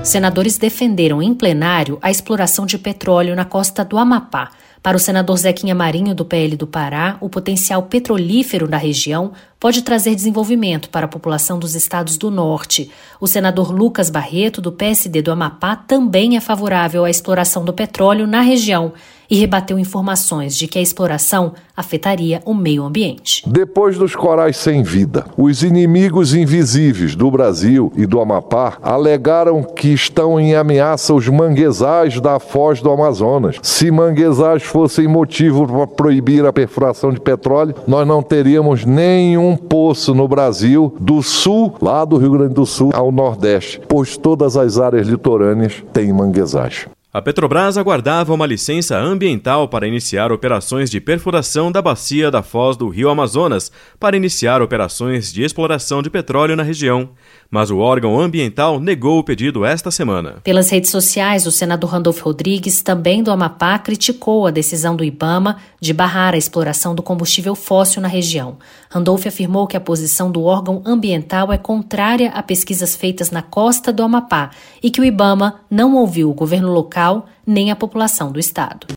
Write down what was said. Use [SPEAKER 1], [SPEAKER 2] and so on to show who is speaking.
[SPEAKER 1] Senadores defenderam em plenário a exploração de petróleo na costa do Amapá. Para o senador Zequinha Marinho, do PL do Pará, o potencial petrolífero da região pode trazer desenvolvimento para a população dos estados do norte. O senador Lucas Barreto, do PSD do Amapá, também é favorável à exploração do petróleo na região e rebateu informações de que a exploração afetaria o meio ambiente.
[SPEAKER 2] Depois dos corais sem vida, os inimigos invisíveis do Brasil e do Amapá alegaram que estão em ameaça os manguezais da foz do Amazonas. Se manguezais fossem motivo para proibir a perfuração de petróleo, nós não teríamos nenhum poço no Brasil, do sul, lá do Rio Grande do Sul, ao nordeste, pois todas as áreas litorâneas têm manguezais.
[SPEAKER 3] A Petrobras aguardava uma licença ambiental para iniciar operações de perfuração da bacia da foz do Rio Amazonas para iniciar operações de exploração de petróleo na região. Mas o órgão ambiental negou o pedido esta semana.
[SPEAKER 1] Pelas redes sociais, o senador Randolfo Rodrigues, também do Amapá, criticou a decisão do IBAMA de barrar a exploração do combustível fóssil na região. Randolfo afirmou que a posição do órgão ambiental é contrária a pesquisas feitas na costa do Amapá e que o IBAMA não ouviu o governo local nem a população do estado.